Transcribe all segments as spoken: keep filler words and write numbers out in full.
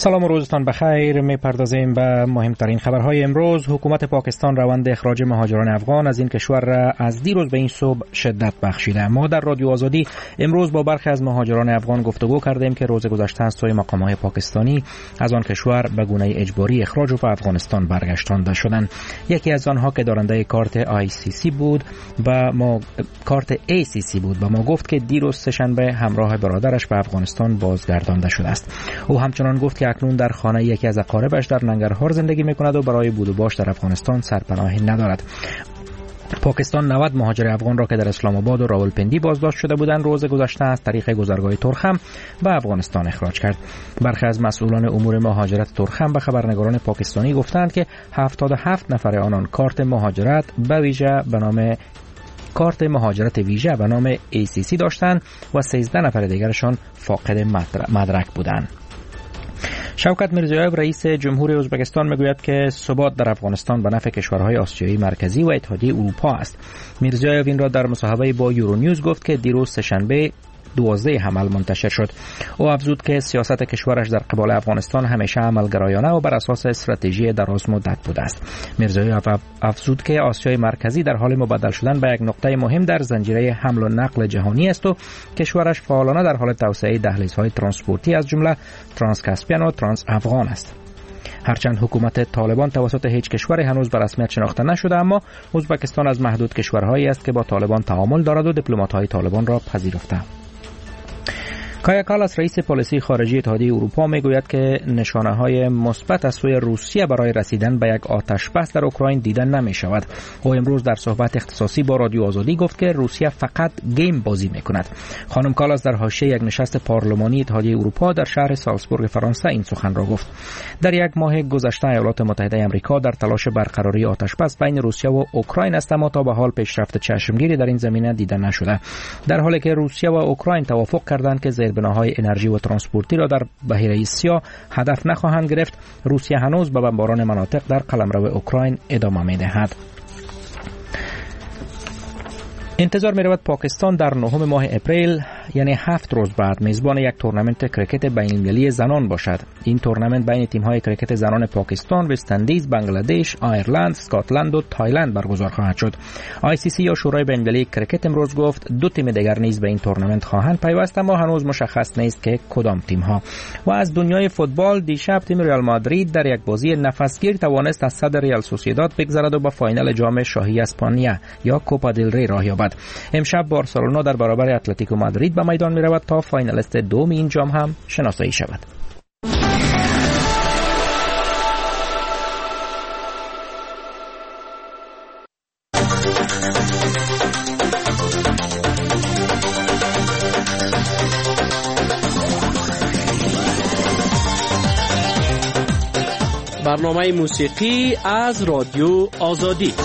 سلام و روزتان بخیر. میپردازیم به مهمترین خبرهای امروز. حکومت پاکستان روند اخراج مهاجران افغان از این کشور را از دیروز به این صبح شدت بخشیده. ما در رادیو آزادی امروز با برخی از مهاجران افغان گفتگو کردیم که روز گذشته از سوی مقامات پاکستانی از آن کشور به گونه اجباری اخراج و به افغانستان برگشتانده شدند. یکی از آنها که دارنده کارت آی سی سی بود و ما کارت ای سی سی بود و ما گفت که دیروز سه‌شنبه همراه برادرش به افغانستان بازگردانده شده است. او همچنان گفت که اکنون در خانه یکی از اقاربش در ننگرهار زندگی میکند و برای بود و باش در افغانستان سرپناهی ندارد. پاکستان نود مهاجر افغان را که در اسلام آباد و راولپندی بازداشت شده بودند روز گذشته از طریق گذرگاه ترخم به افغانستان اخراج کرد. برخی از مسئولان امور مهاجرت ترخم به خبرنگاران پاکستانی گفتند که هفتاد و هفت نفر آنان کارت مهاجرت به ویژه به نام کارت مهاجرت ویژه به نام ای سی سی داشتند و سیزده نفر دیگرشان فاقد مدرک بودند. شوکت میرزیویف رئیس جمهوری ازبکستان میگوید که ثبات در افغانستان به نفع کشورهای آسیایی مرکزی و اتحادیه اروپا است. میرزیویف این را در مصاحبه با یورونیوز گفت که دیروز سه‌شنبه دوازده حمل منتشر شد. او افزود که سیاست کشورش در قبال افغانستان همیشه عملگرایانه و بر اساس استراتژی دراز مدت بوده است. میرزیویف افزود که آسیای مرکزی در حال مبدل شدن به یک نقطه مهم در زنجیره حمل و نقل جهانی است و کشورش فعالانه در حال توسعه دهلیزهای ترانسپورتی از جمله ترانس کاسپین و ترانس افغان است. هرچند حکومت طالبان توسط هیچ کشوری هنوز به رسمیت شناخته نشده، اما ازبکستان از محدود کشورهایی است که با طالبان تعامل دارد و دیپلمات‌های طالبان را پذیرفته. کایا کالاس رئیس پالیسی خارجی اتحادیه اروپا میگوید که نشانه‌های مثبت از سوی روسیه برای رسیدن به یک آتش بس در اوکراین دیده نمی شود. او امروز در صحبت اختصاصی با رادیو آزادی گفت که روسیه فقط گیم بازی میکند. خانم کالاس در حاشیه یک نشست پارلمانی اتحادیه اروپا در شهر سالزبورگ فرانسه این سخن را گفت. در یک ماه گذشته ایالات متحده آمریکا در تلاش برقراری آتش بس بین روسیه و اوکراین است، اما تا به حال پیشرفت چشمگیری در این زمینه دیده نشده. در حالی که روسیه و اوکراین توافق کردند که بناهای انرژی و ترانسپورتی را در بحیره سیاه هدف نخواهند گرفت، روسیه هنوز به بمباران مناطق در قلمرو اوکراین ادامه می‌دهد. انتظار می رود پاکستان در نهم ماه اپریل یعنی هفت روز بعد میزبان یک تورنمنت کرکت بین‌المللی زنان باشد. این تورنمنت بین تیم‌های کرکت زنان پاکستان، وست اندیز، بنگلادش، آیرلند، اسکاتلند و تایلند برگزار خواهد شد. آی سی سی یا شورای بین‌المللی کرکت امروز گفت دو تیم دیگر نیز به این تورنمنت خواهند پیوست، اما هنوز مشخص نیست که کدام تیم‌ها. و از دنیای فوتبال دیشب تیم ریال مادرید در یک بازی نفسگیر توانست از صدر ریال سوسییداد بگذرد و به فاینال جام شاهی اسپانیا یا کوپا دل ری راه یابد. امشب بارسلونا در برابر اتلتیکو مادرید به میدان می رود تا فاینالیست دوم این جام هم شناسایی شود. برنامه موسیقی از رادیو آزادی.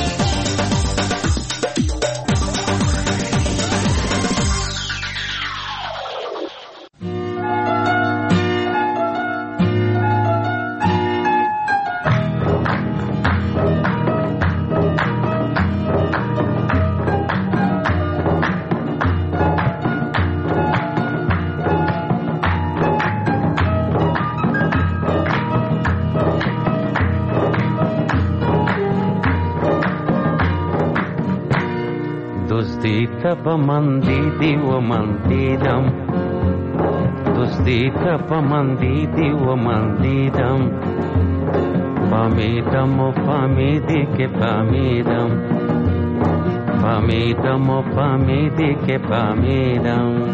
تب من دیدی و من دیدم، دوستی تب من دیدی و من دیدم، فهمیدم و فهمیدی که فهمیدم، فهمیدم و فهمیدی که فهمیدم.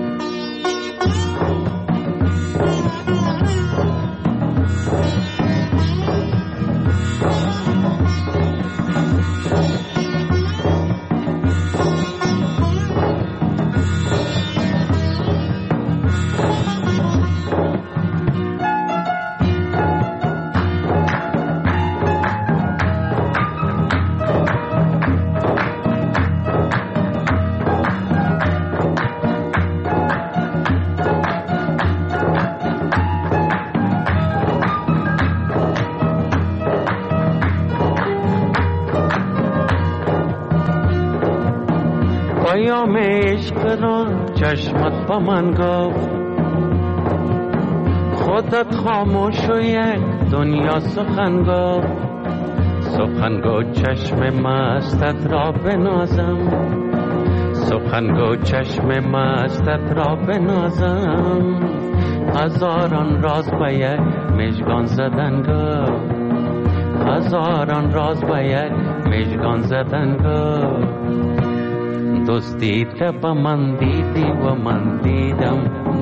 پیام عشق را چشمت با من گفت، خودت خاموش و یک دنیا سخنگو، سخنگو چشم مستت را بنازم، سخنگو چشم مستت را بنازم. هزاران راز به یک مژگان زدن گو، هزاران راز به یک مژگان زدن گو. دوستی تب من دیدی و من دیدم،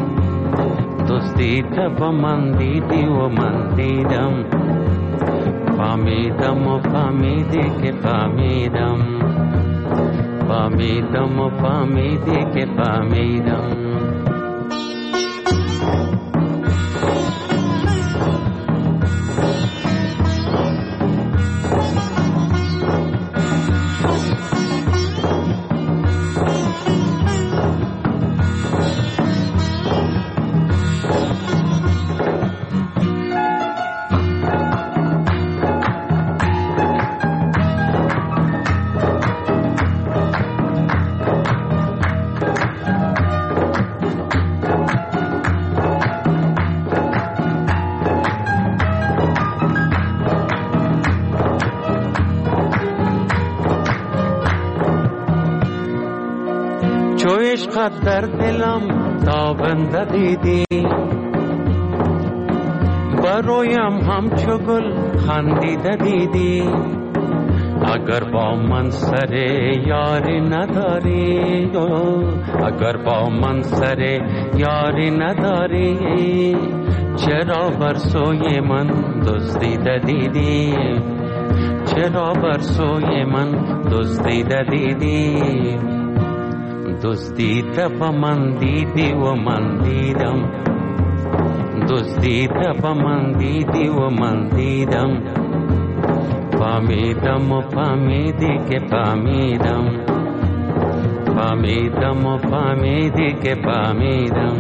دوستی تب من دیدی و من دیدم. فهمیدم و فهمیدی که فهمیدم، فهمیدم و فهمیدی که فهمیدم. عشقت در دلم تابنده دیدی، برویم همچو گل خندیده دیدی. اگر با من سر یاری نداری، اگر با من سر یاری نداری، چرا بر سوی من دزدیده دیدی، چرا بر سوی من دزدیده دیدی. دوستی تب من دیدی و من دیدم، دوستی تب من دیدی و من دیدم. فهمیدم و فهمیدی که فهمیدم، فهمیدم و فهمیدی که فهمیدم.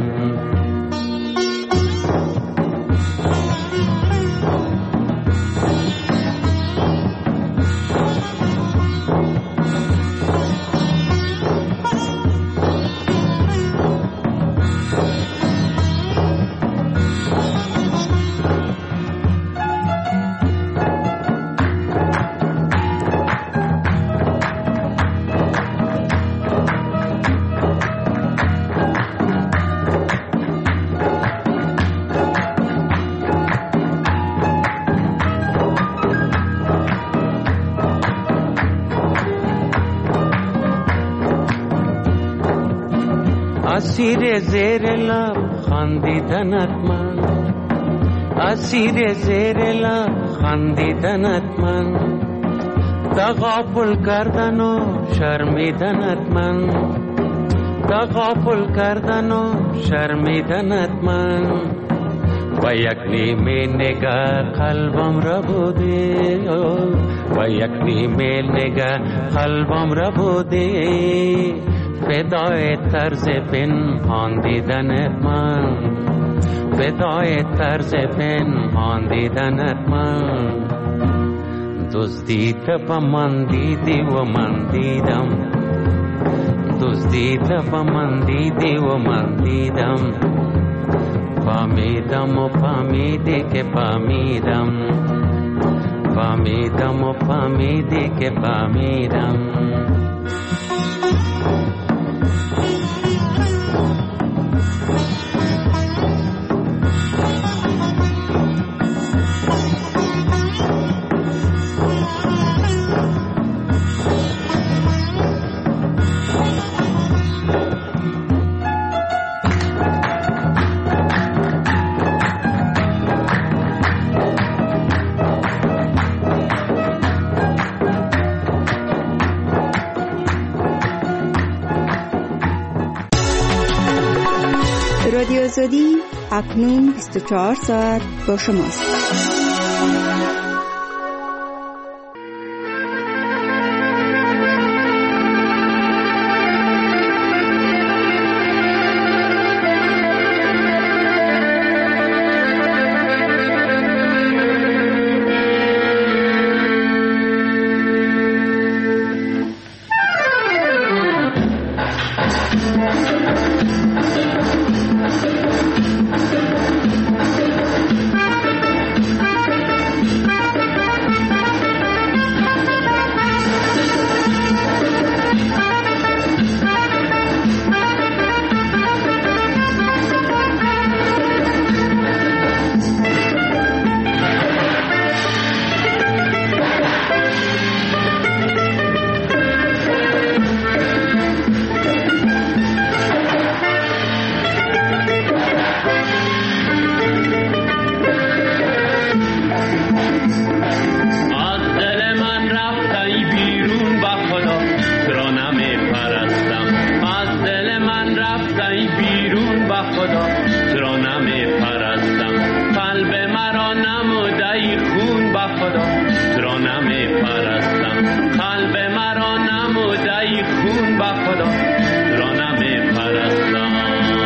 اسیر زیر لب خندیدنت من، اسیر زیر لب خندیدنت من. تغافل کردن و شرمیدنت من، تغافل کردن و شرمیدنت من. و یک نیمه نگاه قلبم را بودی، و یک نیمه نگاه قلبم را بودی. فدای طرز پنهان دیدنت من، فدای طرز پنهان دیدنت من. دزدی تب من دیدی و من دیدم، دزدی تب من دیدی و من دیدم. فهمیدم و فهمیدی که فهمیدم، فهمیدم و فهمیدی که فهمیدم. رادیو آزادی اکنون بیست و چهار ساعت با شماست. خون با خدا را نمی پرستم.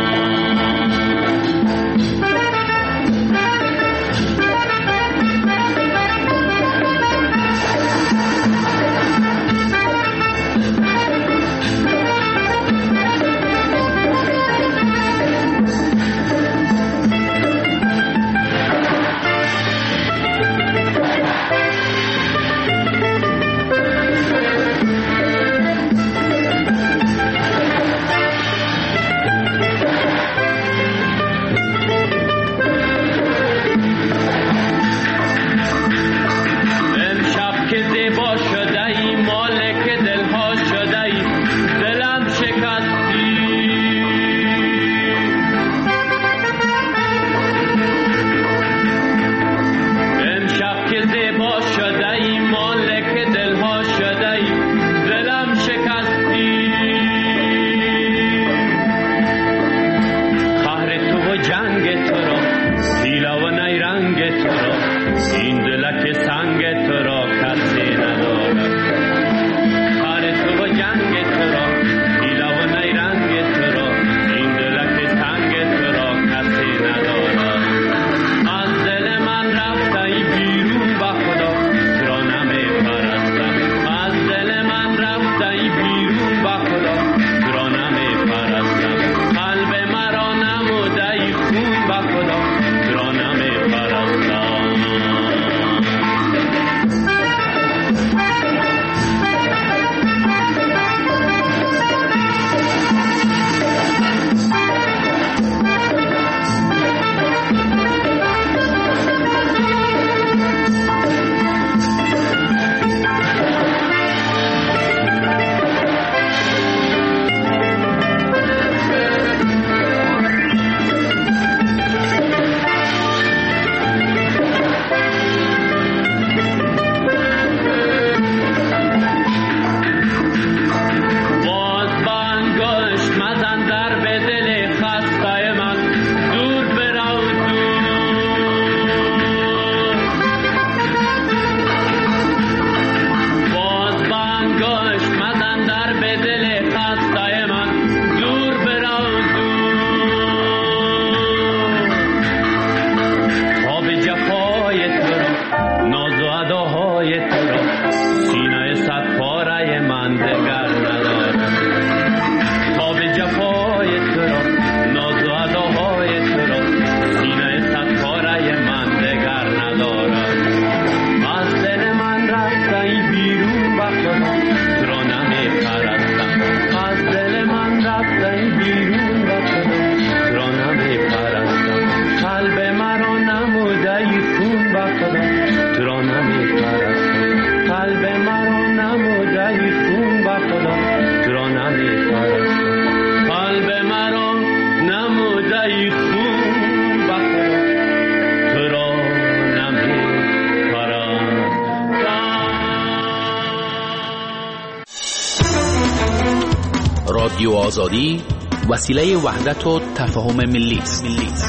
رادیو آزادی وسیله وحدت و تفاهم ملی است.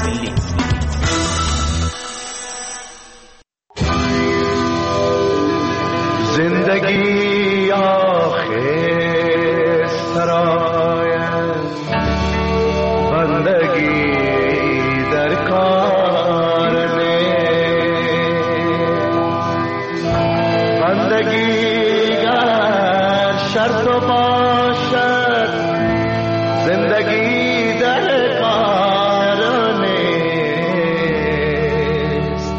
زندگی آخر سرایم، بندگی در کار نیست. بندگی گر شرط باشد، زندگی در کار نیست.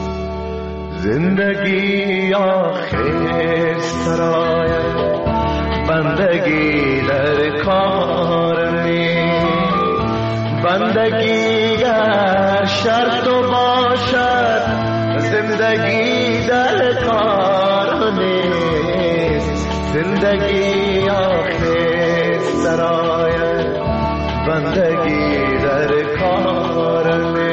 زندگی آخر سرایم، بندگی در کار نیست. بندگی گر شرط باشد، زندگی در کار نیست. زندگی آخر سرایم، بندگی در کار نیست.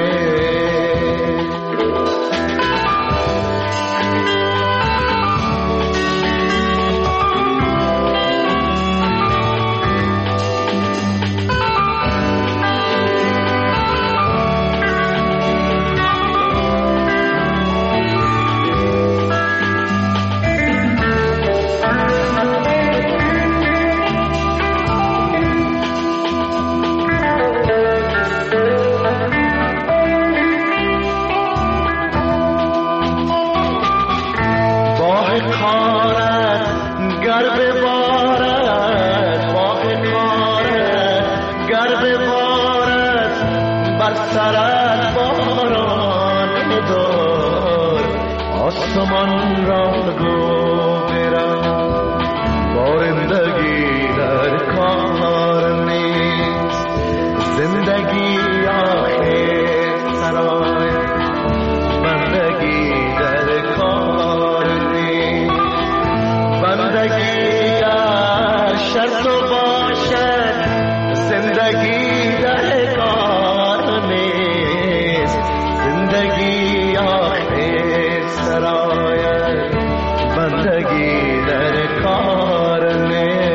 آسمان را گو برم، بارندگی در کار نیست. زندگی آخر سرای بندگی در کار نیست. بندگی در شرط و باشد، زندگی در کار نیست. زندگی آخر سرای بندگی در کار نیست.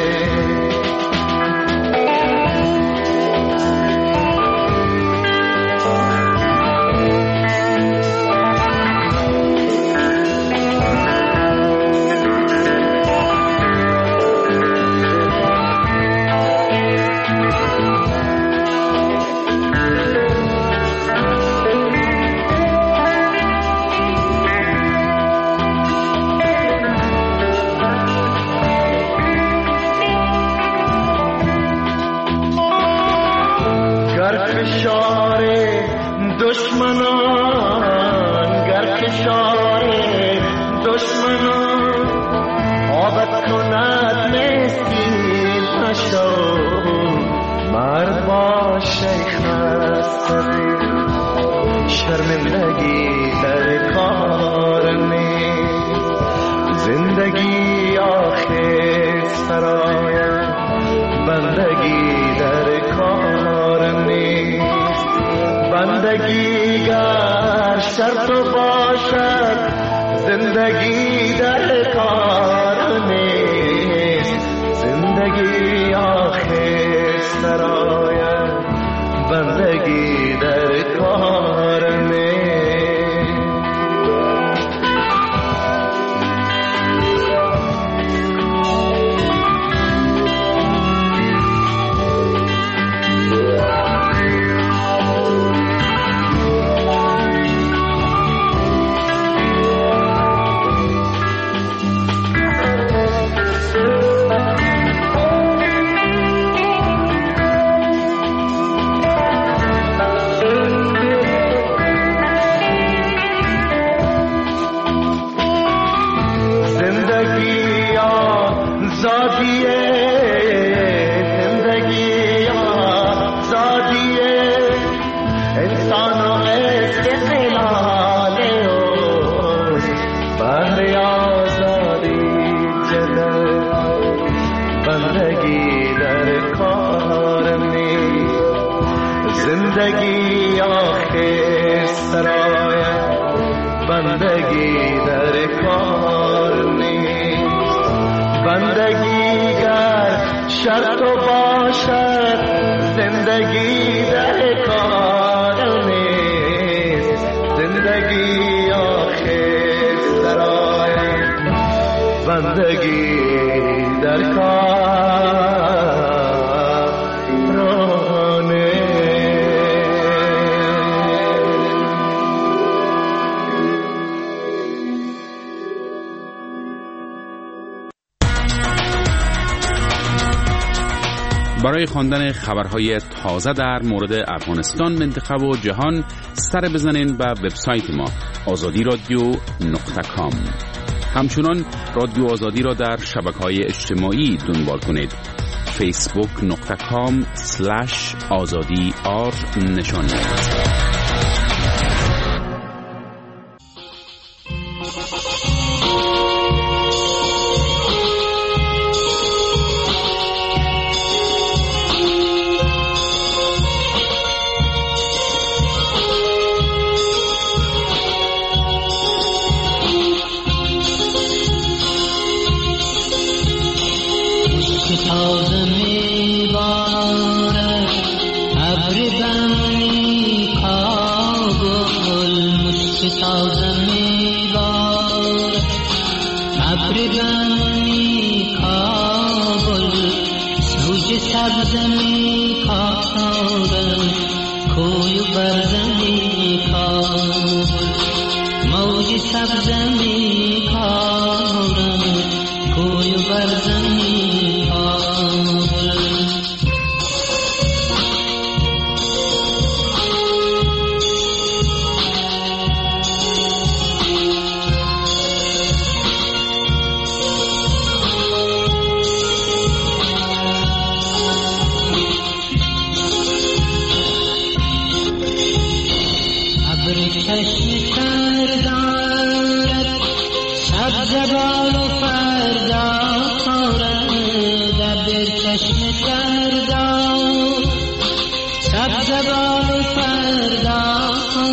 فشار دشمنان، گر فشار دشمنان آبت کند مسکین مشو. مرد باش ای خسته، شرمندگی در کار نیست. زندگی آخر سرای بندگی در کار نیست. بندگی گر شرط باشد، زندگی در کار نیست. زندگی آخر سرای بندگی در کار نیست. زندگی آخر سرای بندگی در کار نیست. بندگی گر شرط باشد، زندگی در کار نیست. زندگی آخر سرای بندگی در کار برای خواندن خبرهای تازه در مورد افغانستان، منطقه و جهان سر بزنین به وبسایت ما آزادی رادیو نقطه کام. همچنان رادیو آزادی را در شبکه‌های اجتماعی دنبال کنید. فیسبوک نقطه کام سلش آزادی آر نشان دهید. چشم فردا سبز بال فردا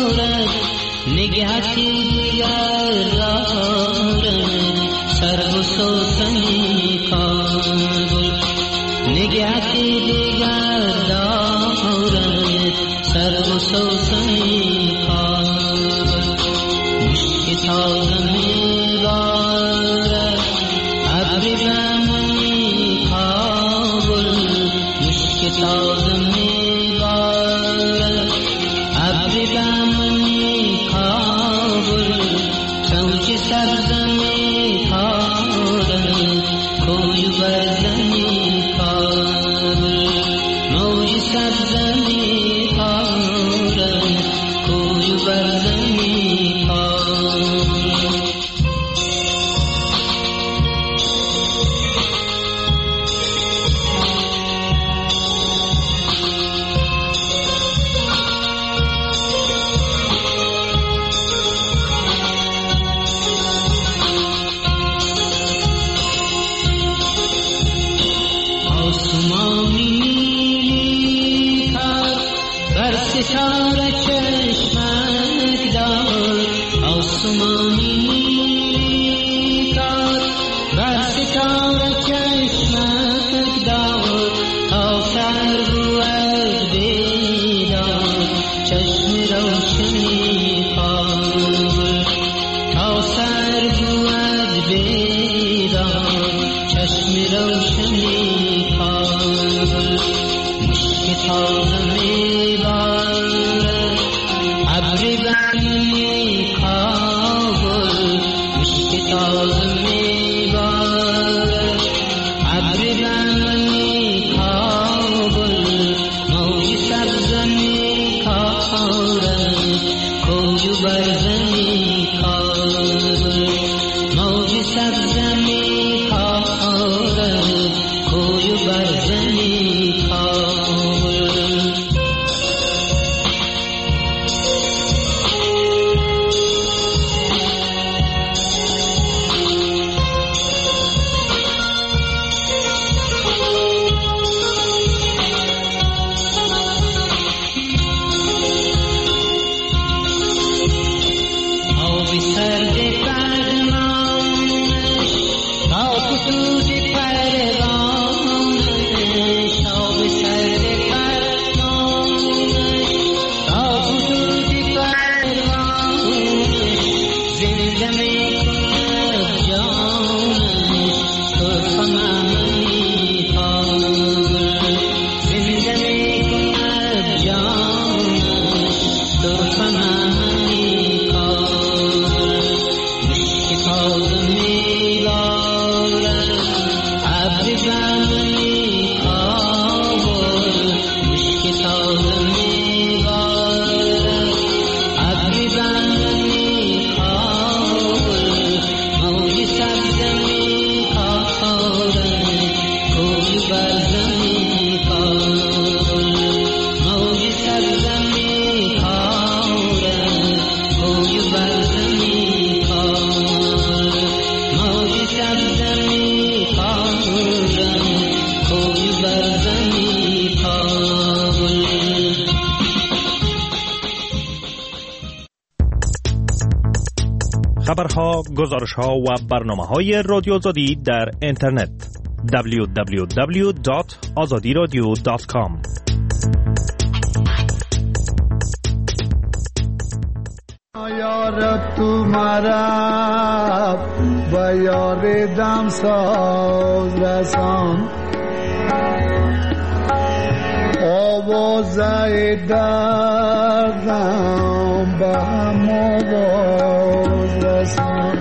نگهتی دیگر دارد سر و سوسنی کابل نگهتی دیگر دارد سر و سوسنی کابل مشک تازه میبارد ابری بمنی کابل مشک تازه میبارد ابری بمنی کابل چوچ سبزنی کارد کوی برزنی کابل موج سبزنی کارد کوی برزنی کابل ستاره چشمک دار آسمانی نیلی کار بر ستاره چشمک دار تا سر بود بیدار چشم روشنی کار تا سر بود بیدار چشم روشنی کار مشک تازه ابری بمنی کابل مشک تازه میبارد ابری بمنی کابل موج سبزنی کارد کوی برزنی کابل موج سبزنی کارد کوی برزنی کابل خبرها، گزارشها و برنامه‌های رادیو آزادی در اینترنت دبلیو دبلیو دبلیو دات آزادی رادیو دات کام. یار تمہارا بیار دم ساز رسان آوازه دردم به هم آواز رسان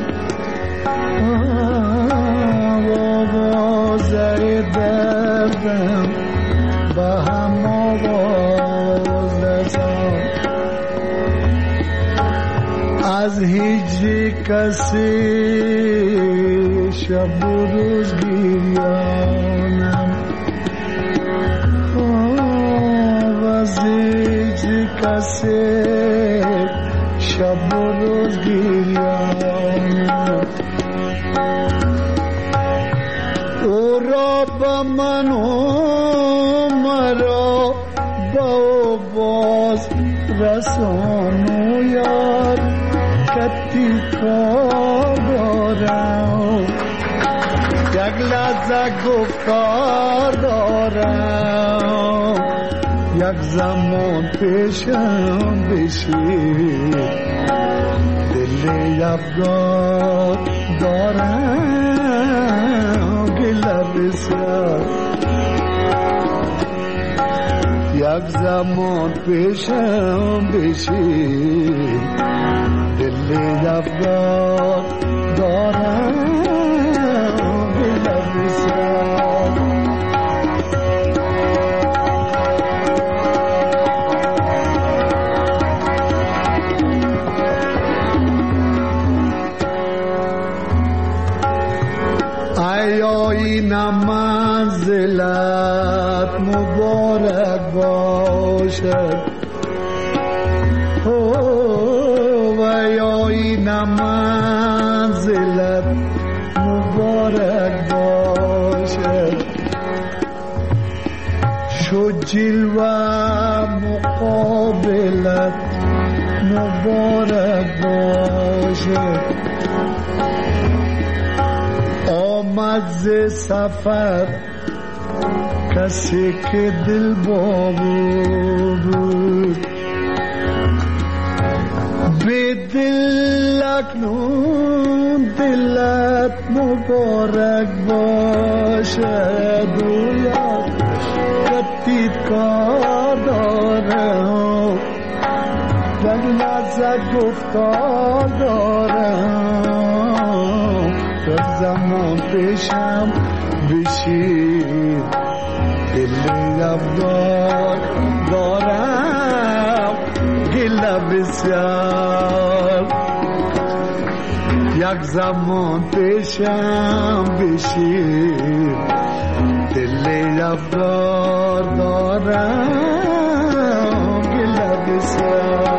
آوازه دردم به هم آواز رسان از هیچ کسی شب و روز گریانم از هیچ کسی شب و روز گریانم او را به من دوستان و یار کتی کار دارم یک لحظه گفتار دارم یک زمان پیشم بشی دل افگار دارم گله بسیار یک زمان پیشم بشی دل افگار دارم گله بسیار این منزلت مبارک باشد و یا این منزلت مبارک باشد شو جلوه مقابلت مبارک باشد آمد ز سفر کسی که دل بود به دل اکنون دلت مبارک باشد و یاد کتیت کار دارم در لحظه گفتار دارم در زمان پیشم بشید دل افگار دارم گله بسیار یک زمان پیشم بشید دل افگار دارم گله بسیار